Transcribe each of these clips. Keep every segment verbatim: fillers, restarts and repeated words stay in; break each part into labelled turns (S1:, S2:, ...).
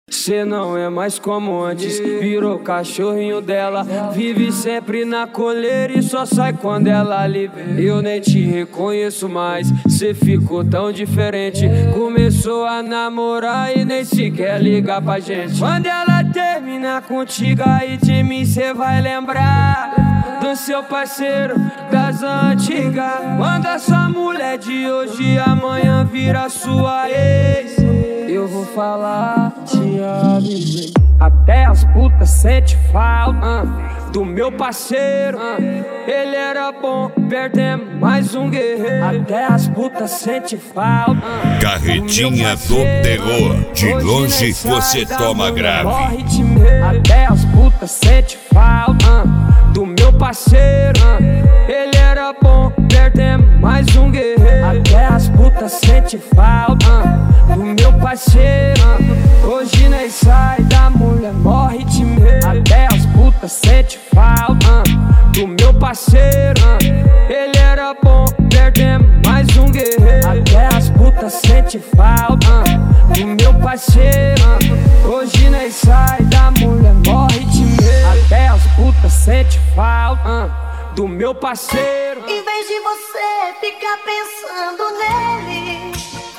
S1: Cê não é mais como antes, virou cachorrinho dela. Vive sempre na coleira e só sai quando ela lhe vê. Eu nem te reconheço mais, cê ficou tão diferente. Começou a namorar e nem sequer liga pra gente. Quando ela terminar contigo aí de mim cê vai lembrar do seu parceiro das antigas. Quando essa mulher de hoje amanhã vira sua ex, eu vou falar, te avisei. Até as putas sente falta uh, do meu parceiro uh, ele era bom, perdemos mais um guerreiro. Até as putas sente falta uh,
S2: Carretinha do, do terror. De longe você toma grave.
S1: Até as putas sente falta uh, do meu parceiro uh, ele era bom, perdemos mais um guerreiro. Até as putas sente falta uh, do meu parceiro uh, hoje nem sai da mulher, morre de medo. Até as putas sente falta uh, do meu parceiro uh, ele era bom, perdemos mais um guerreiro. Até as putas sente falta uh, do meu parceiro uh, hoje nem sai da mulher, morre de medo. Até as putas sente falta uh, do meu parceiro.
S3: Em vez de você ficar pensando nele,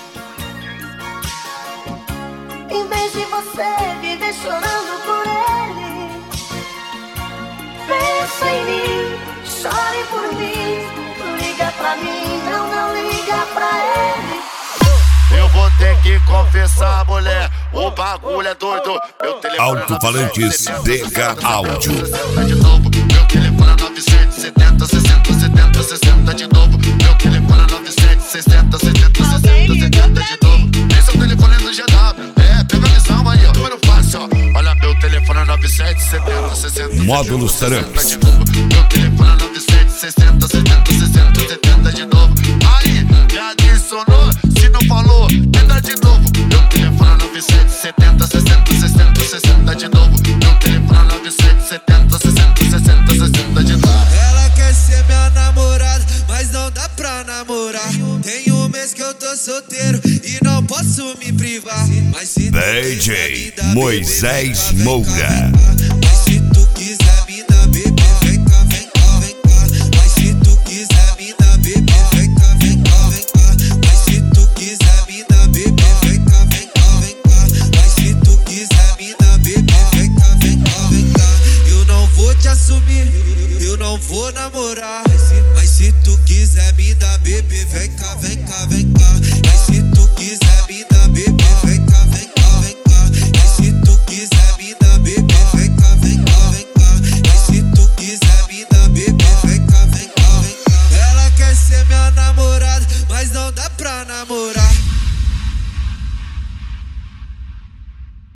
S3: em vez de você viver chorando por ele, pensa em mim, chore por mim. Liga pra mim, não, não liga pra ele.
S4: Eu vou ter que confessar, mulher, o bagulho é doido. Meu telefone
S2: Alto-falantes D H Áudio.
S4: De novo, meu telefone é nove sete setenta, sessenta, setenta, sessenta de novo. Meu telefone é nove sete sessenta, setenta, sessenta, setenta de novo. Esse é o telefone do G W. É, pega a missão aí, ó. Número fácil, ó. Olha, meu telefone é nove sete setenta, sessenta.
S2: Módulos Tramps.
S4: Meu telefone é nove sete sessenta, setenta, sessenta, setenta de novo. Aí, me adicionou. Se não falou, tenta de novo. Meu telefone é nove sete setenta, sessenta, sessenta, sessenta de novo. Meu telefone é nove sete setenta, sessenta, sessenta, sessenta de novo.
S5: Ela quer ser minha namorada, mas não dá pra namorar. Tem um mês que eu tô solteiro e não posso me privar. Mas se
S2: D J Moisés Moura.
S5: Mas se tu quiser me dar bebê, vem cá, vem cá, vem cá. Mas se tu quiser me dar bebê, vem cá, vem cá, vem cá. Mas se tu quiser me dar bebê, vem cá, vem cá, vem cá. Mas se tu quiser me dar bebê, vem cá, vem cá, vem cá. Eu não vou te assumir, eu não vou namorar. Mas se tu quiser me dar bebê, vem cá, vem cá, vem cá. Mas